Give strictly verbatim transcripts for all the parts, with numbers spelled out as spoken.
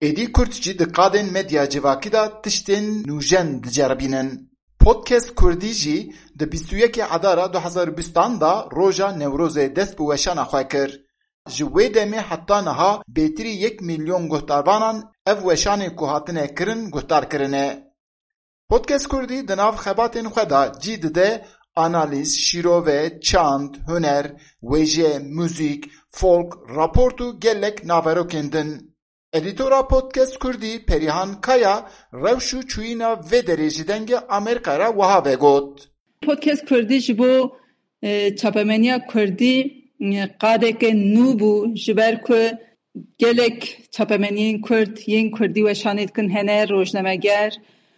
Êdî Kurd jî di qadên medya civakî da tiştên nûjen diceribînin. Podcast Kurdî jî di bîst û yekê Adara du hezar û bîstan da roja Newrozê dest bi weşana xwe kir. Ji wê demê heta niha bêtirî yek milyon guhdarvanan ev weşanê ku hatine kirin guhdar kirine. Podcast Kurdî di nav xebatên xwe da cî dide analîz, şîrove, çand, huner, wêje, müzik, folk, raport û gelek naverokên din. Edîtora Podcast Kurdî Perihan Kaya rewş û çûyîna vê derê ji dengê Amerîkayê re wiha vegot. Podcast Kurdî ji bo çapemeniya Kurdî qadeke nû bû ji ber ku gelek çapemeniyên Kurd yên Kurdî weşanê dikin hene rojnameger,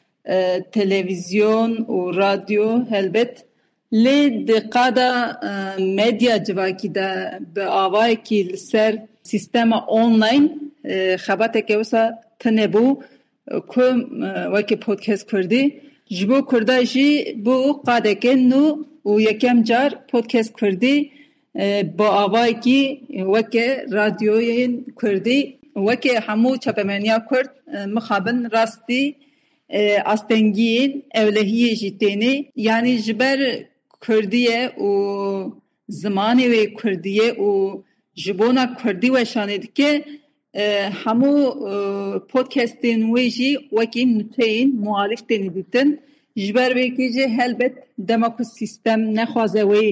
televizyon û radyo helbet lê di qada medya civakî de bi avayekî li ser sîstema online xebateke wisa tune bû ku wekî Podcast Kurdî ji bo Kurda jî bû qadeke nû û yekem car Podcast Kurdî bi avayekî weke radyoyên Kurdî weke hemû çapemeniya Kurd mixabin rastî astengiyên ewlehiyê jî têne yanî ji ber Kurdiyê û zimanê wê Kurdiyê û ji bona Kurdî weşanê dike hemû podcastên wê jî wekî nûçeyên muhalif têne dîtin ji ber vêkê jî helbet dema ku sîstem nexwaze wê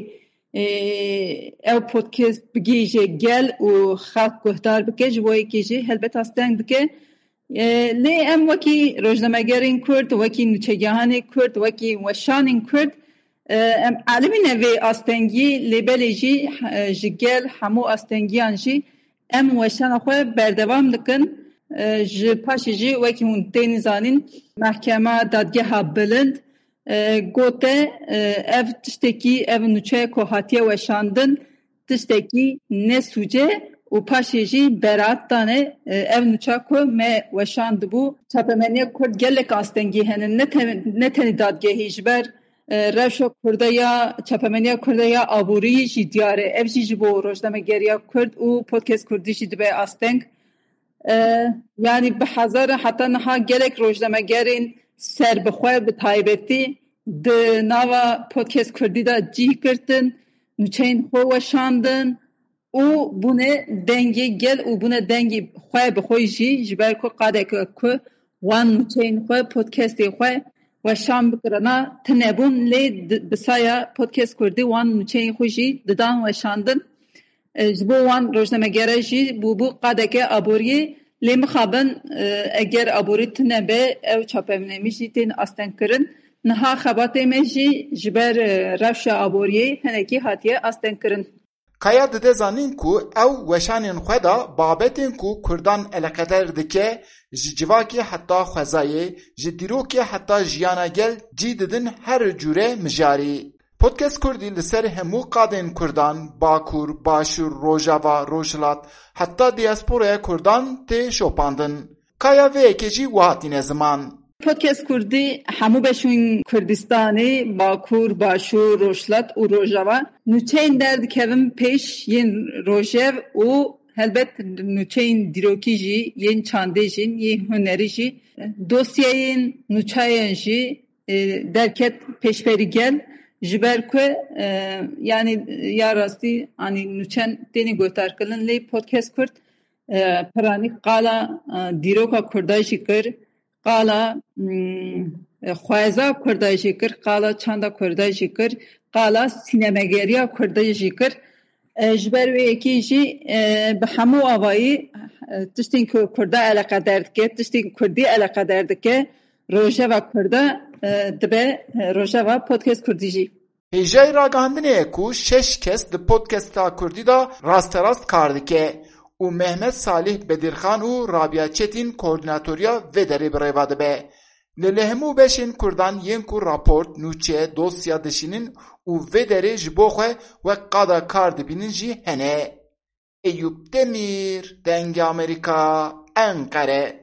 ev podcast bigêje gel û xelk guhdar bike ji bo yekê jî helbet asteng dike. Lê em wekî rojnamegerên Kurd, wekî nûçegehanê Kurd, wekî weşanên Kurd em alimîne vê astengiyê lêbelê jî ji gel hemû astengiyan jî em weşana xwe berdevam dikin ji paşê jî wekî hûn tên zanîn Mehkema Dadgeha Bilind gote ev tiştekî ev nûçe ku hatiye weşandin tiştekî nesûce û paşê jî beraat dane ev nûça ku me weşandibû çapemeniya Kurd gelek astengî henin ne tenê dadgehê ji ber rewşa Kurda ya çapemeniya Kurda ya aborî jî diyar e ev jî ji bo rojnamegeriya Kurd û Podcast Kurdî jî dibe asteng yanî bi hezar heta niha gelek rojnamegerên serbixwe bi taybetî di nava Podcast Kurdî da cih girtin nûçeyên xwe weşandin û bûne dengê gel û bûne dengê xwe bi xwe jî ji ber ku qadeke ku wan nûçeyên xwe podcastê xwe weşan bikirina tune bûn lê bi saya Podcast Kurdî wan nûçeyên xwe jî didan weşandin ji bo wan rojnamegere jî bû bû qadeke aboriyê lê mixabin eger aborî tune be ev çapemnêmî jî tên asteng kirin niha xebatê me jî ji ber rewşa aboriyê hinekî hatiye asteng kirin. Kaya dide zanîn ku ew weşanên xwe da babetên ku Kurdan eleqedar dike ji civakê heta xwezayê ji dîrokê heta jiyana gel cî didin her cûre mijarî. Podcast Kurdî li ser hemû qadên Kurdan, Bakur, Başûr, Rojava, Rojhilat heta diasporaya Kurdan tê şopandin. Kaya vê yekê jî wiha tîne ziman. Podcast Kurdî hemû beşên Kurdistanê Bakur, Başûr, Rojhilat û Rojava nûçeyên derdikevin pêş yên rojev û helbet nûçeyên dîrokî jî yên çandê jî yên hunerî jî dosyayên nûçayên jî derket pêşverî gel ji ber ku yanî ya rastî anî nûçen têne guhdarkirin lê Podcast Kurd piranî qala dîroka Kurda jî kir qala xweza Kurda jî kir qala çanda Kurda jî kir qala sînemegeriya Kurda jî kir ji ber wê yekê jî bi hemû avayî tiştên ku Kurda eleqedar dike tiştên Kurdî eleqedar dike rojeva Kurda dibe rojeva Podcast Kurdî jî. Hêjayê ragihandinê ku şeş kes di Podcasta Kurdî da rasterast kar dike û Mehmet Salih Bedirxan û Rabia Çetin koordinatoriya vê derê bi rêva dibe. Li hemû beşên Kurdan yên ku raport, nûçe, dosya dişînin û vê derê ji bo xwe wek qada kar dibînin jî hene. Eyüp Demir, Dengê Amerîka, Enkere.